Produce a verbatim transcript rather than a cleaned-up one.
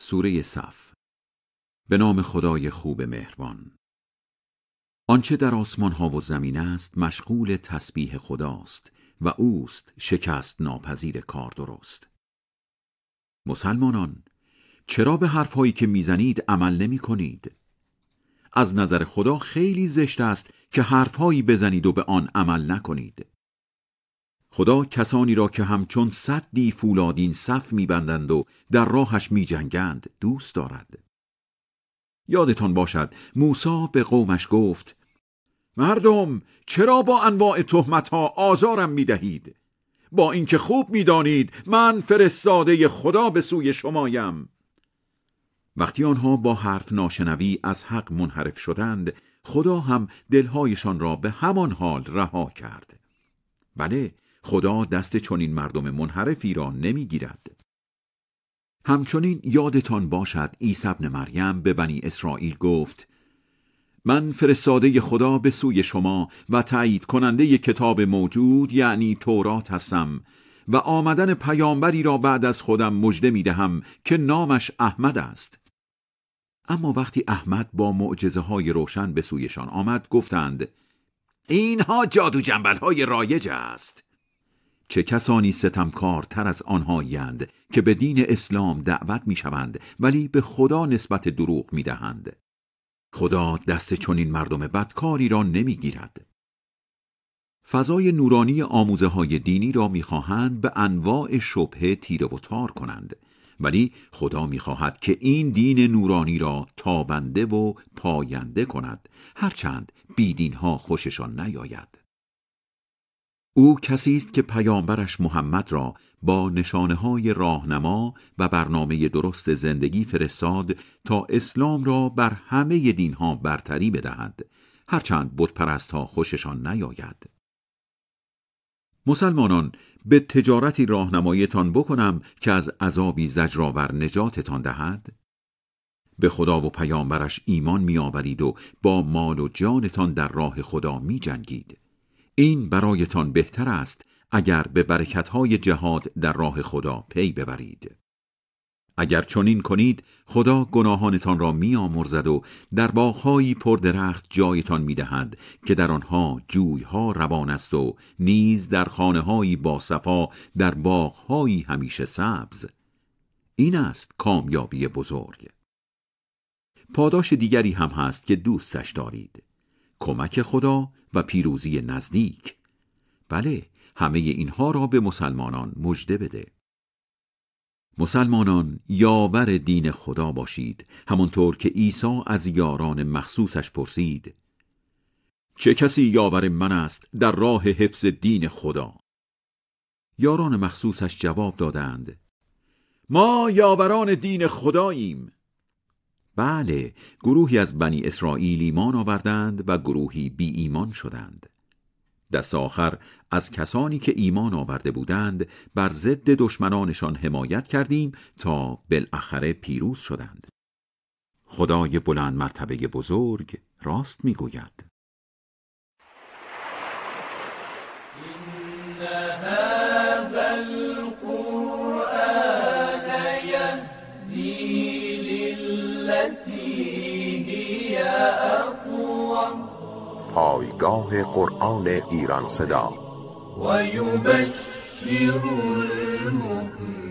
سوره صف. به نام خدای خوب مهربان. آنچه در آسمان ها و زمین است مشغول تسبیح خداست و اوست شکست ناپذیر کار درست. مسلمانان، چرا به حرفهایی که میزنید عمل نمی کنید؟ از نظر خدا خیلی زشت است که حرفهایی بزنید و به آن عمل نکنید. خدا کسانی را که همچون سدی فولادین صف میبندند و در راهش میجنگند دوست دارد. یادتان باشد موسی به قومش گفت: مردم، چرا با انواع تهمت‌ها آزارم میدهید؟ با اینکه خوب میدانید من فرستاده خدا به سوی شمایم. وقتی آنها با حرف ناشنوی از حق منحرف شدند، خدا هم دلهایشان را به همان حال رها کرد. بله، خدا دست چنین مردم منحرفی را نمیگیرد. همچنین یادتان باشد عیسی ابن مریم به بنی اسرائیل گفت: من فرستاده خدا به سوی شما و تایید کننده کتاب موجود یعنی تورات هستم و آمدن پیامبری را بعد از خودم مژده میدهم که نامش احمد است. اما وقتی احمد با معجزه های روشن به سویشان آمد گفتند: اینها جادو جنبل های رایج است. چه کسانی ستمکارتر از آنهایند که به دین اسلام دعوت می شوند ولی به خدا نسبت دروغ می دهند. خدا دست چنین مردم بدکاری را نمی گیرد. فضای نورانی آموزه های دینی را می خواهند به انواع شبهه تیره و تار کنند، ولی خدا می خواهد که این دین نورانی را تابنده و پاینده کند، هرچند بیدین ها خوششان نیاید. او کسی است که پیامبرش محمد را با نشانه‌های راهنما و برنامه درست زندگی فرستاد تا اسلام را بر همه دینها برتری بدهد، هرچند بتپرست‌ها خوششان نیاید. مسلمانان، به تجارتی راهنماییتان بکنم که از عذابی زجرآور نجاتتان دهد؟ به خدا و پیامبرش ایمان می‌آورید و با مال و جانتان در راه خدا می‌جنگید. این برایتان بهتر است اگر به برکت‌های جهاد در راه خدا پی ببرید. اگر چنین کنید خدا گناهانتان را می‌آمرزد و در باغ‌هایی پردرخت جایتان می‌دهد که در آنها جوی‌ها روان است و نیز در خانه‌هایی با صفا در باغ‌هایی همیشه سبز. این است کامیابی بزرگ. پاداش دیگری هم هست که دوستش دارید: کمک خدا و پیروزی نزدیک. بله، همه اینها را به مسلمانان مژده بده. مسلمانان، یاور دین خدا باشید، همانطور که عیسی از یاران مخصوصش پرسید: چه کسی یاور من است در راه حفظ دین خدا؟ یاران مخصوصش جواب دادند: ما یاوران دین خداییم. بله، گروهی از بنی اسرائیل ایمان آوردند و گروهی بی ایمان شدند. دست آخر از کسانی که ایمان آورده بودند بر ضد دشمنانشان حمایت کردیم تا بالاخره پیروز شدند. خدای بلند مرتبه بزرگ راست میگوید. پایگاه قرآن ایران صدا. و یبشر المؤمنین